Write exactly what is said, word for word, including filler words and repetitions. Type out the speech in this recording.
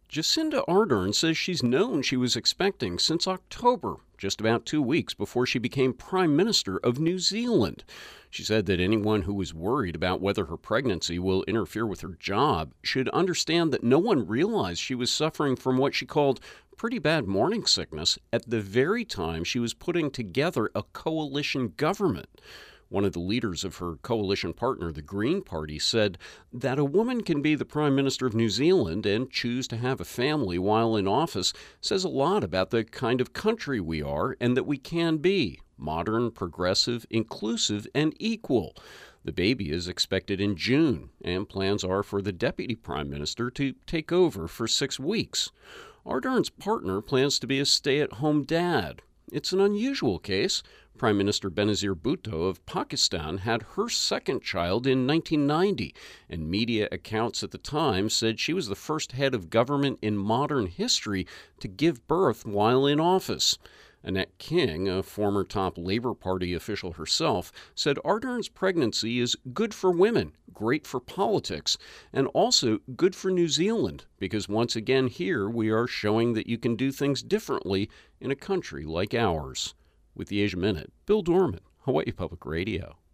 Jacinda Ardern says she's known she was expecting since October, just about two weeks before she became Prime Minister of New Zealand. She said that anyone who is worried about whether her pregnancy will interfere with her job should understand that no one realized she was suffering from what she called pretty bad morning sickness at the very time she was putting together a coalition government. One of the leaders of her coalition partner, the Green Party, said that a woman can be the Prime Minister of New Zealand and choose to have a family while in office says a lot about the kind of country we are and that we can be modern, progressive, inclusive, and equal. The baby is expected in June, and plans are for the Deputy Prime Minister to take over for six weeks. Ardern's partner plans to be a stay-at-home dad. It's an unusual case. Prime Minister Benazir Bhutto of Pakistan had her second child in nineteen ninety, and media accounts at the time said she was the first head of government in modern history to give birth while in office. Annette King, a former top Labour Party official herself, said Ardern's pregnancy is good for women, great for politics, and also good for New Zealand, because once again here we are showing that you can do things differently in a country like ours. With the Asia Minute, Bill Dorman, Hawaii Public Radio.